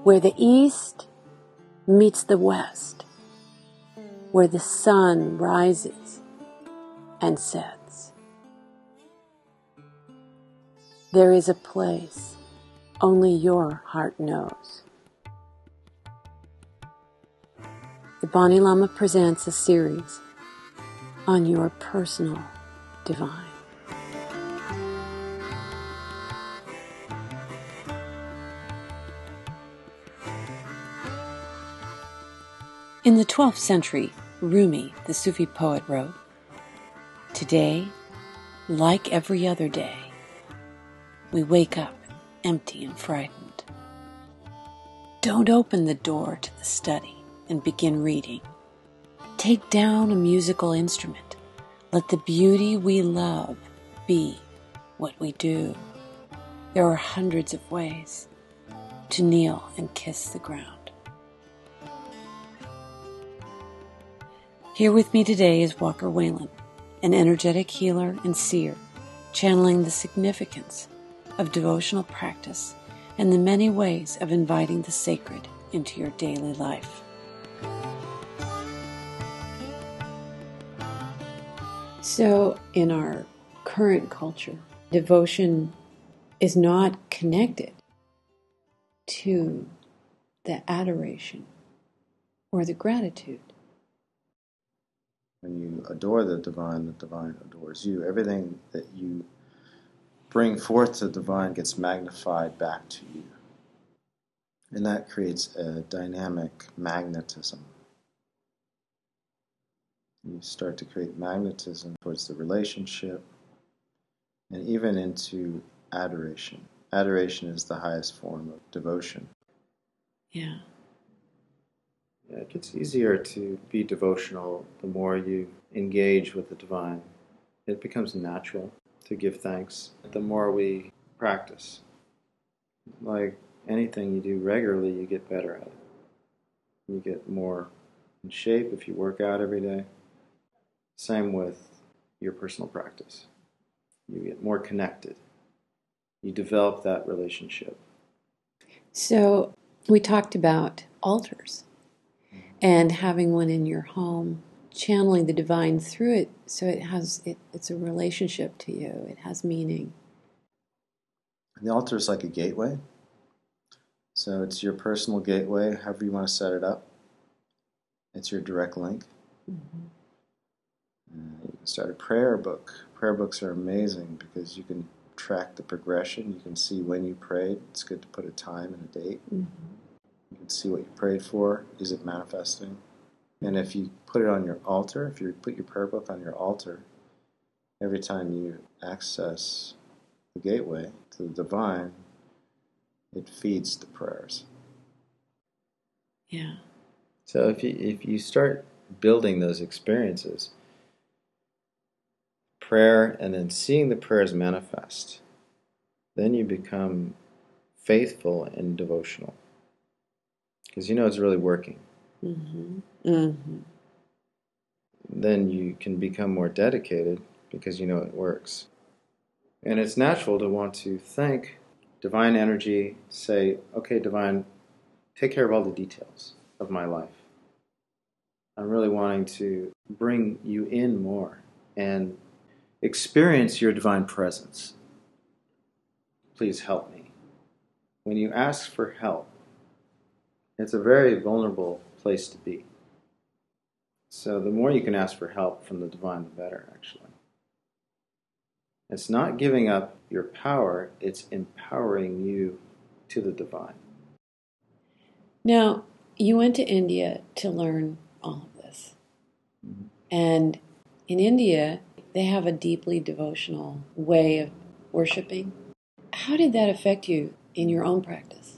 where the east meets the west, where the sun rises and sets. There is a place only your heart knows. The Bonnie Lama presents a series on your personal divine. In the 12th century, Rumi, the Sufi poet, wrote, "Today, like every other day, we wake up empty and frightened. Don't open the door to the study and begin reading. Take down a musical instrument. Let the beauty we love be what we do. There are hundreds of ways to kneel and kiss the ground." Here with me today is Walker Wayland, an energetic healer and seer, channeling the significance of devotional practice and the many ways of inviting the sacred into your daily life. So, in our current culture, devotion is not connected to the adoration or the gratitude. When you adore the divine adores you. Everything that you bring forth to the divine gets magnified back to you. And that creates a dynamic magnetism. You start to create magnetism towards the relationship and even into adoration. Adoration is the highest form of devotion. Yeah. Yeah, it gets easier to be devotional the more you engage with the divine. It becomes natural to give thanks the more we practice. Like anything you do regularly, you get better at it. You get more in shape if you work out every day. Same with your personal practice. You get more connected. You develop that relationship. So we talked about altars and having one in your home, channeling the divine through it, so it's a relationship to you. It has meaning. The altar is like a gateway. So it's your personal gateway, however you want to set it up. It's your direct link. Mm-hmm. You can start a prayer book. Prayer books are amazing because you can track the progression. You can see when you prayed. It's good to put a time and a date. Mm-hmm. You can see what you prayed for. Is it manifesting? And if you put it on your altar, if you put your prayer book on your altar, every time you access the gateway to the divine, it feeds the prayers. Yeah. So if you start building those experiences, prayer and then seeing the prayers manifest, then you become faithful and devotional. Because you know it's really working. Mm-hmm. Mm-hmm. Then you can become more dedicated because you know it works. And it's natural to want to thank divine energy, say, okay, divine, take care of all the details of my life. I'm really wanting to bring you in more and experience your divine presence. Please help me. When you ask for help, it's a very vulnerable place to be. So the more you can ask for help from the divine, the better, actually. It's not giving up your power, it's empowering you to the divine. Now, you went to India to learn all of this. Mm-hmm. And in India, they have a deeply devotional way of worshiping. How did that affect you in your own practice?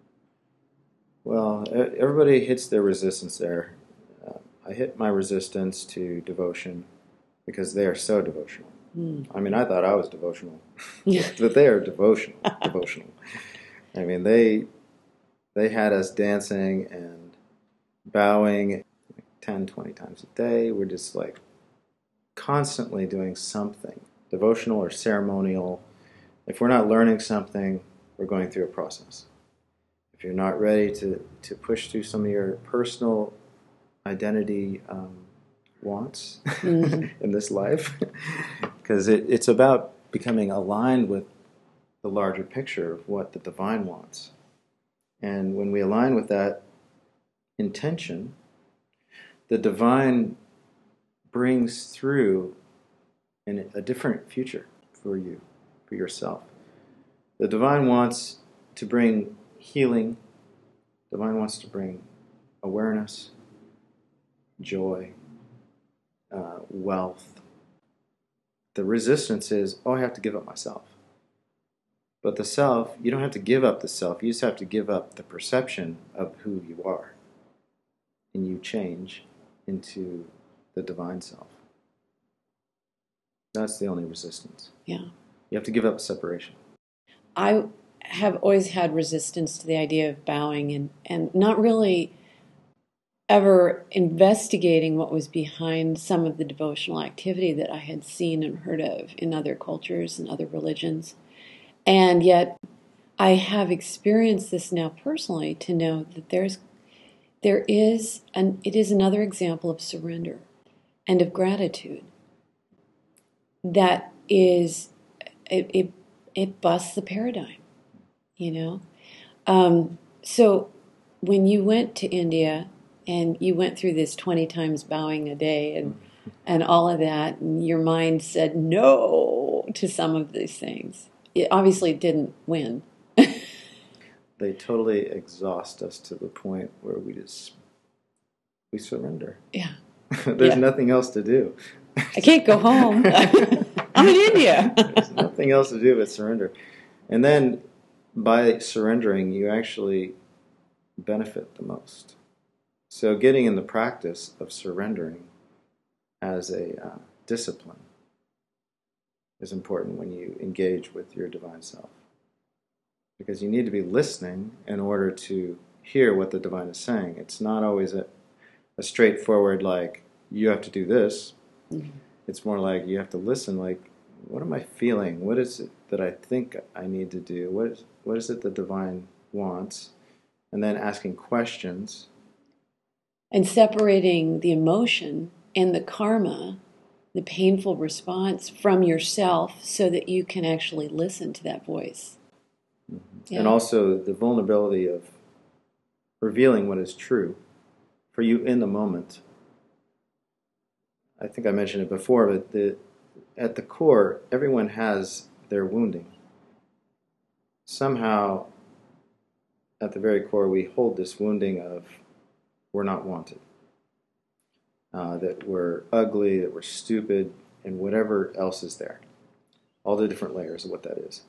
Well, everybody hits their resistance there. I hit my resistance to devotion because they are so devotional. I mean, I thought I was devotional, but they are devotional. I mean, they had us dancing and bowing 10, 20 times a day. We're just like constantly doing something, devotional or ceremonial. If we're not learning something, we're going through a process. if you're not ready to push through some of your personal identity wants in this life, because it's about becoming aligned with the larger picture of what the divine wants. And when we align with that intention, the divine brings through a different future for you, for yourself. The divine wants to bring healing. The divine wants to bring awareness, joy, wealth. The resistance is, oh, I have to give up myself. But the self, you don't have to give up the self. You just have to give up the perception of who you are. And you change into the divine self. That's the only resistance. Yeah. You have to give up separation. I have always had resistance to the idea of bowing and not really ever investigating what was behind some of the devotional activity that I had seen and heard of in other cultures and other religions. And yet I have experienced this now personally to know that it is another example of surrender and of gratitude that is, it busts the paradigm, you know. So when you went to India and you went through this 20 times bowing a day and all of that, and your mind said no to some of these things, it obviously didn't win. They totally exhaust us to the point where we surrender. Yeah. There's nothing else to do. I can't go home. I'm in India. There's nothing else to do but surrender. And then by surrendering, you actually benefit the most. So getting in the practice of surrendering as a discipline is important when you engage with your divine self. Because you need to be listening in order to hear what the divine is saying. It's not always a straightforward, like, you have to do this. Mm-hmm. It's more like you have to listen, like, what am I feeling? What is it that I think I need to do? What is it the divine wants? And then asking questions. And separating the emotion and the karma, the painful response, from yourself so that you can actually listen to that voice. Mm-hmm. Yeah. And also the vulnerability of revealing what is true for you in the moment. I think I mentioned it before, but at the core, everyone has their wounding. Somehow, at the very core, we hold this wounding of we're not wanted, that we're ugly, that we're stupid, and whatever else is there. All the different layers of what that is.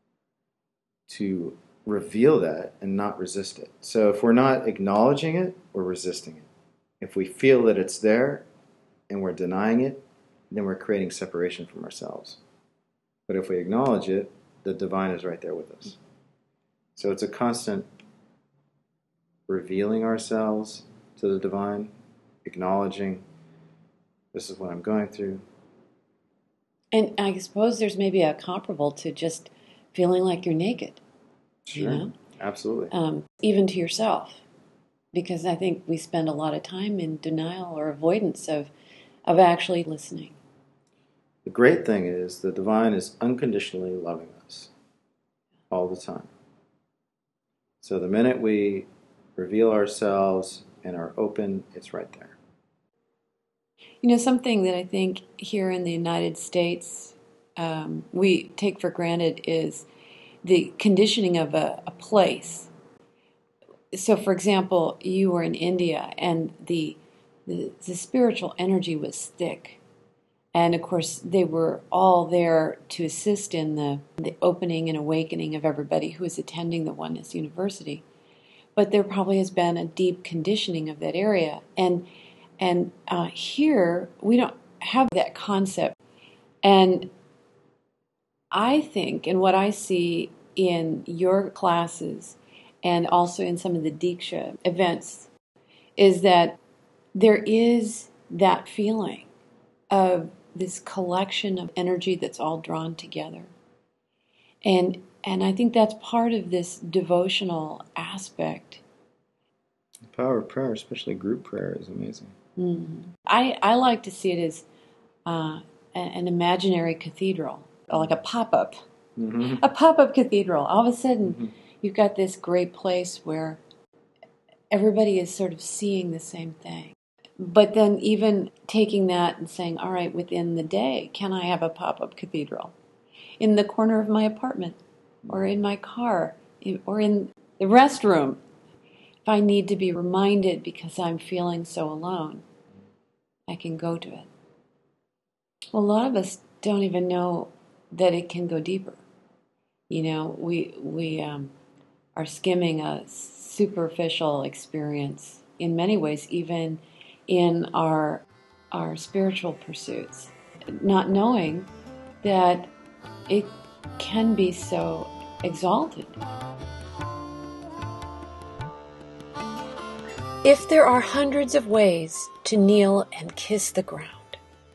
To reveal that and not resist it. So if we're not acknowledging it, we're resisting it. If we feel that it's there and we're denying it, then we're creating separation from ourselves. But if we acknowledge it, the divine is right there with us. So it's a constant revealing ourselves to the divine, acknowledging this is what I'm going through. And I suppose there's maybe a comparable to just feeling like you're naked. Sure, you know? Absolutely. Even to yourself. Because I think we spend a lot of time in denial or avoidance of actually listening. The great thing is the divine is unconditionally loving us all the time. So the minute we reveal ourselves and are open, it's right there. You know, something that I think here in the United States we take for granted is the conditioning of a place. So, for example, you were in India and the spiritual energy was thick. And, of course, they were all there to assist in the opening and awakening of everybody who is attending the Oneness University. But there probably has been a deep conditioning of that area. And here, we don't have that concept. And I think, and what I see in your classes and also in some of the Diksha events, is that there is that feeling of this collection of energy that's all drawn together. And And I think that's part of this devotional aspect. The power of prayer, especially group prayer, is amazing. Mm-hmm. I like to see it as an imaginary cathedral, like a pop-up. Mm-hmm. A pop-up cathedral. All of a sudden, you've got this great place where everybody is sort of seeing the same thing. But then even taking that and saying, all right, within the day, can I have a pop-up cathedral? In the corner of my apartment, or in my car, or in the restroom. If I need to be reminded because I'm feeling so alone, I can go to it. Well, a lot of us don't even know that it can go deeper. You know, we are skimming a superficial experience in many ways, even in our spiritual pursuits, not knowing that it can be so exalted. If there are hundreds of ways to kneel and kiss the ground,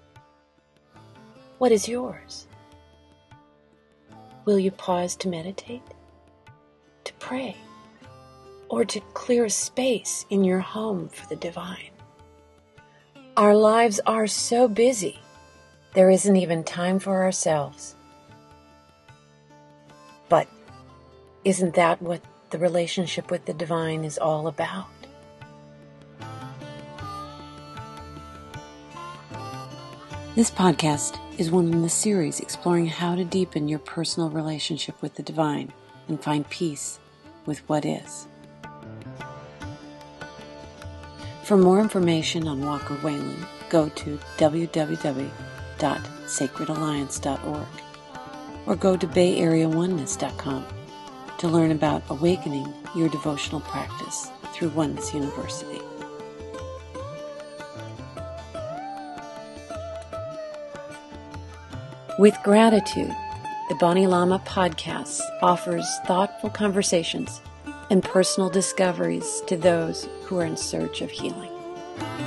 what is yours? Will you pause to meditate, to pray, or to clear a space in your home for the divine? Our lives are so busy, there isn't even time for ourselves. But isn't that what the relationship with the divine is all about? This podcast is one in the series exploring how to deepen your personal relationship with the divine and find peace with what is. For more information on Walker Wayland, go to www.sacredalliance.org or go to BayAreaOneness.com to learn about awakening your devotional practice through Oneness University. With gratitude, the Bonnie Lama podcast offers thoughtful conversations and personal discoveries to those who are in search of healing.